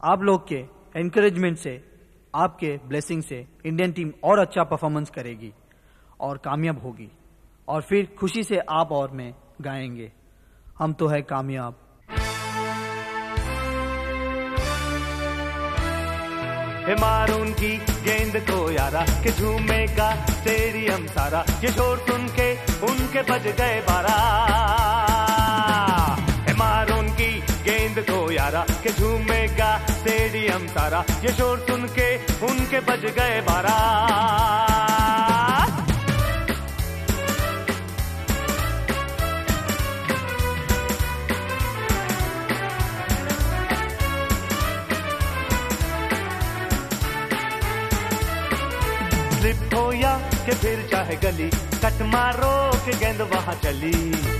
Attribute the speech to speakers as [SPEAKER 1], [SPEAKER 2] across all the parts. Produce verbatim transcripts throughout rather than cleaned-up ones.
[SPEAKER 1] आप लोग के एनकरेजमेंट से, आपके ब्लेसिंग से इंडियन टीम और अच्छा परफॉर्मेंस करेगी और कामयाब होगी, और फिर खुशी से आप और मैं गाएंगे, हम तो है कामयाब।
[SPEAKER 2] हे मारून की गेंद को यारा कि झूमेगा स्टेडियम सारा, ये शोर सुन के उनके बज गए बारह। हे मारून की गेंद को यारा कि झूमेगा स्टेडियम सारा, ये शोर सुन के उनके बज गए बारह। स्लिप हो या कि फिर चाहे गली, कट मारो कि गेंद वहां चली।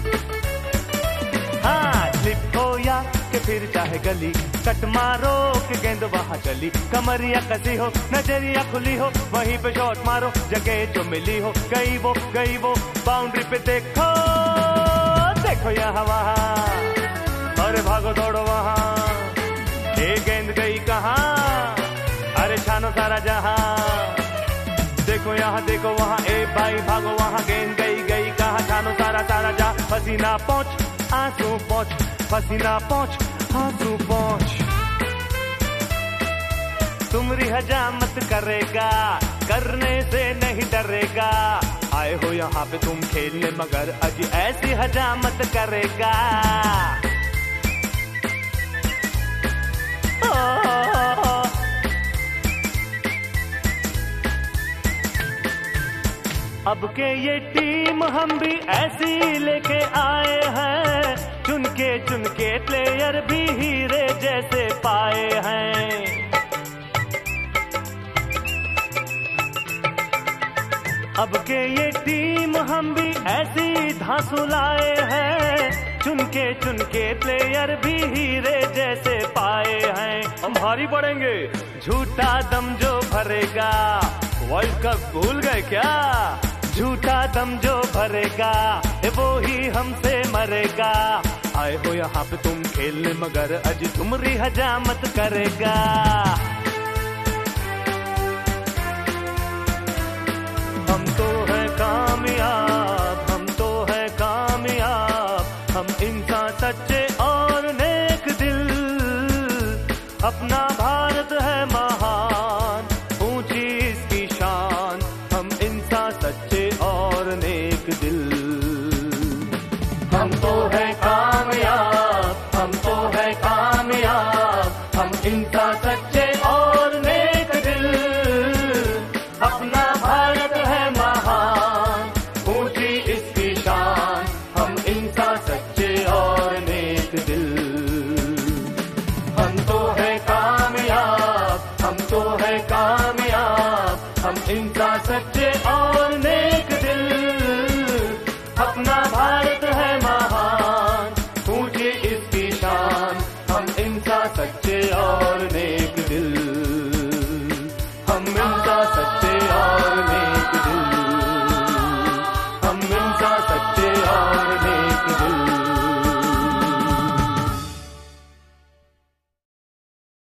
[SPEAKER 2] हाँ, स्लिप हो या कि फिर चाहे गली, कट मारो कि गेंद वहां चली। कमरिया कसी हो, नजरिया खुली हो, वहीं पे शॉट मारो, जगह जो मिली हो। गई वो गई वो बाउंड्री पे देखो, देखो यहाँ वहाँ, अरे भागो दौड़ो वहाँ। ये गेंद गई कहाँ, अरे छानो सारा जहां। देखो यहाँ देखो वहाँ, ए भाई भागो वहाँ। गेंद गई गई कहाँ, छानो सारा सारा जा। पसीना पहुँच आंसू पहुँच, पसीना पहुँच आंसू पहुँच। तुमरी हजामत करेगा, करने से नहीं डरेगा। आए हो यहाँ पे तुम खेलने, मगर अजी ऐसी हजामत करेगा। अब के ये टीम हम भी ऐसी लेके आए हैं, चुन के चुन के प्लेयर भी हीरे जैसे पाए हैं। अब के ये टीम हम भी ऐसी धांसू लाए हैं, चुन के चुन के प्लेयर भी हीरे जैसे पाए हैं। हम भारी पड़ेंगे, झूठा दम जो भरेगा। वर्ल्ड कप भूल गए क्या, झूठा दम जो भरेगा वो ही हमसे मरेगा। आए हो यहाँ पे तुम खेलने, मगर अजी तुमरी हजामत करेगा। हम तो है कामयाब, हम तो है कामयाब, हम इंसान सच्चे और नेक दिल। अपना भारत है महान, ऊंची इसकी शान, हम इंसान सच्चे और नेक दिल। हम तो है कामयाब, हम तो है कामयाब, हम इंसान सच्चे और नेक दिल। अपना भारत है महान, ऊंची इसकी शान, हम इंसान सच्चे और नेक दिल। हम तो है कामयाब, हम तो है कामयाब, हम इंसान सच्चे और नेक दिल। अपना भारत है महान, ऊंची इसकी शान, हम इंसान सच्चे और नेक दिल। हम इंसान सच्चे